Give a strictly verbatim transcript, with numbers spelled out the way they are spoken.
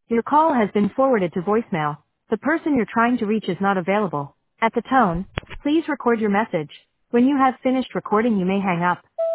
Your call has been forwarded to voicemail. The person you're trying to reach is not available. At the tone, please record your message. When you have finished recording, you may hang up.